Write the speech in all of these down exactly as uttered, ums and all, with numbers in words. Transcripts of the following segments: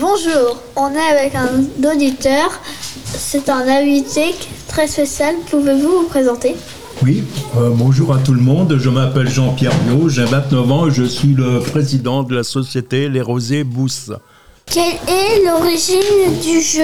Bonjour, on est avec un auditeur. C'est un invité très spécial. Pouvez-vous vous présenter ? Oui, euh, bonjour à tout le monde. Je m'appelle Jean-Pierre Biot, j'ai vingt-neuf ans et je suis le président de la société Les Rosés Bousse. Quelle est l'origine du jeu ?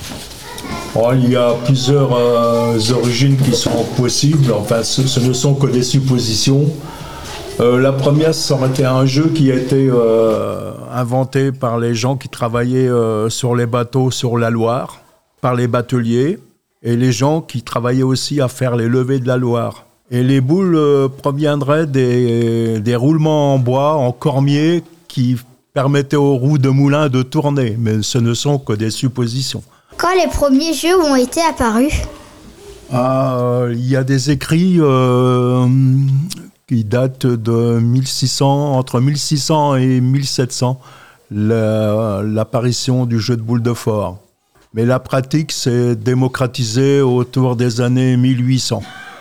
Oh, il y a plusieurs euh, origines qui sont possibles, enfin ce, ce ne sont que des suppositions. Euh, la première, ça aurait été un jeu qui a été euh, inventé par les gens qui travaillaient euh, sur les bateaux sur la Loire, par les bateliers, et les gens qui travaillaient aussi à faire les levées de la Loire. Et les boules euh, proviendraient des, des roulements en bois, en cormier, qui permettaient aux roues de moulin de tourner, mais ce ne sont que des suppositions. Quand les premiers jeux ont été apparus ? Ah, euh, il y a des écrits euh, qui datent de mille six cents, entre mille six cents et mille sept cents, la, l'apparition du jeu de boules de phare. Mais la pratique s'est démocratisée autour des années mille huit cents.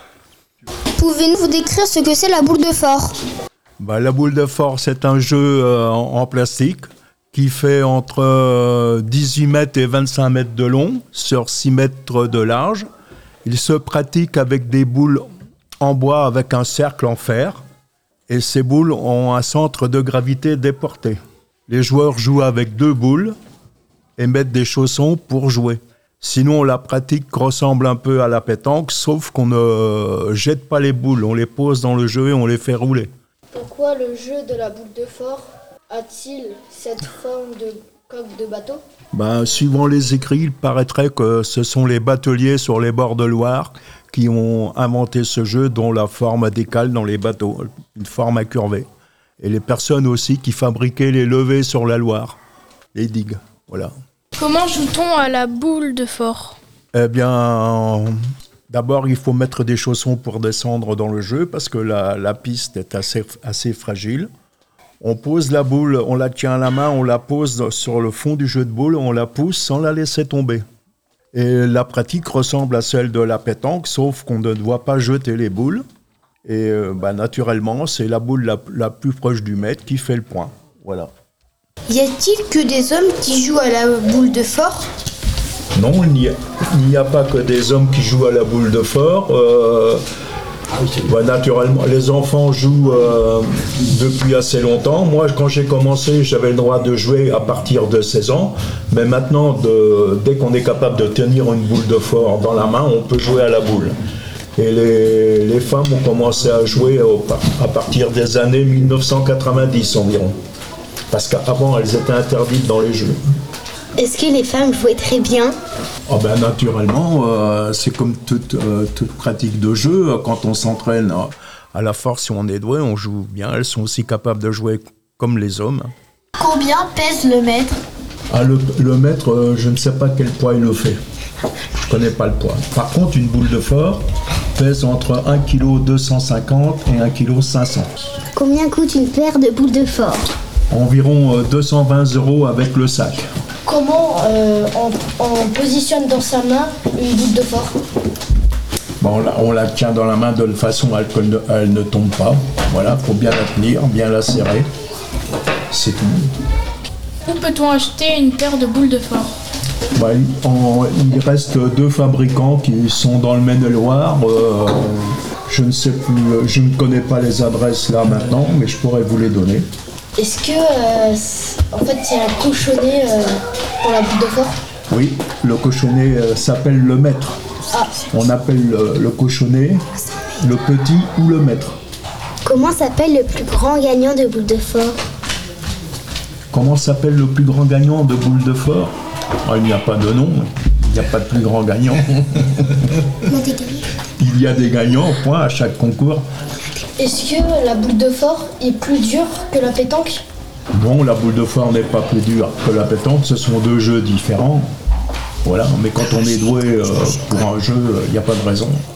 Pouvez-vous vous décrire ce que c'est la boule de phare ? Bah, la boule de phare, c'est un jeu euh, en, en plastique qui fait entre euh, dix-huit mètres et vingt-cinq mètres de long sur six mètres de large. Il se pratique avec des boules en bois avec un cercle en fer. Et ces boules ont un centre de gravité déporté. Les joueurs jouent avec deux boules et mettent des chaussons pour jouer. Sinon, la pratique ressemble un peu à la pétanque, sauf qu'on ne jette pas les boules. On les pose dans le jeu et on les fait rouler. Pourquoi le jeu de la boule de phare a-t-il cette forme de coque de bateau ? Ben, suivant les écrits, il paraîtrait que ce sont les bateliers sur les bords de Loire qui ont inventé ce jeu dont la forme décale dans les bateaux, une forme incurvée. Et les personnes aussi qui fabriquaient les levées sur la Loire, les digues, voilà. Comment joue-t-on à la boule de phare ? Eh bien, d'abord, il faut mettre des chaussons pour descendre dans le jeu parce que la, la piste est assez, assez fragile. On pose la boule, on la tient à la main, on la pose sur le fond du jeu de boules, on la pousse sans la laisser tomber. Et la pratique ressemble à celle de la pétanque, sauf qu'on ne doit pas jeter les boules. Et euh, bah, naturellement, c'est la boule la, la plus proche du mètre qui fait le point. Voilà. Y a-t-il que des hommes qui jouent à la boule de phare ? Non, il n'y a, il n'y a pas que des hommes qui jouent à la boule de phare. Euh, bah, naturellement, les enfants jouent euh, depuis assez longtemps. Moi, quand j'ai commencé, j'avais le droit de jouer à partir de seize ans. Mais maintenant, de, dès qu'on est capable de tenir une boule de phare dans la main, on peut jouer à la boule. Et les, les femmes ont commencé à jouer au, à partir des années mille neuf cent quatre-vingt-dix environ. Parce qu'avant, elles étaient interdites dans les jeux. Est-ce que les femmes jouaient très bien ? Oh ben, naturellement, euh, c'est comme toute, euh, toute pratique de jeu. Quand on s'entraîne à la force, si on est doué, on joue bien. Elles sont aussi capables de jouer comme les hommes. Combien pèse le mètre ? Ah, le, le mètre, euh, je ne sais pas quel poids il le fait. Je ne connais pas le poids. Par contre, une boule de phare pèse entre un virgule deux cent cinquante kilos et un virgule cinq cents kilos. Combien coûte une paire de boules de phare ? Environ deux cent vingt euros avec le sac. Comment euh, on, on positionne dans sa main une boule de phare ? Bon, on, la, on la tient dans la main de façon à ce qu'elle ne, elle ne tombe pas. Voilà, il faut bien la tenir, bien la serrer. C'est tout. Où peut-on acheter une paire de boules de phare ? Bah, il, en, il reste deux fabricants qui sont dans le Maine-et-Loire. Euh, je ne sais plus, je ne connais pas les adresses là maintenant, mais je pourrais vous les donner. Est-ce que, euh, c'est, en fait, c'est un cochonnet euh, pour la boule de phare ? Oui, le cochonnet euh, s'appelle le maître. Ah. On appelle le, le cochonnet le petit ou le maître. Comment s'appelle le plus grand gagnant de boule de phare ? Comment s'appelle le plus grand gagnant de boule de phare ? Ah, il n'y a pas de nom, il n'y a pas de plus grand gagnant. Il y a des gagnants, point, à chaque concours. Est-ce que la boule de phare est plus dure que la pétanque ? Non, la boule de phare n'est pas plus dure que la pétanque, ce sont deux jeux différents. Voilà, mais quand on est doué euh, pour un jeu, il n'y a pas de raison.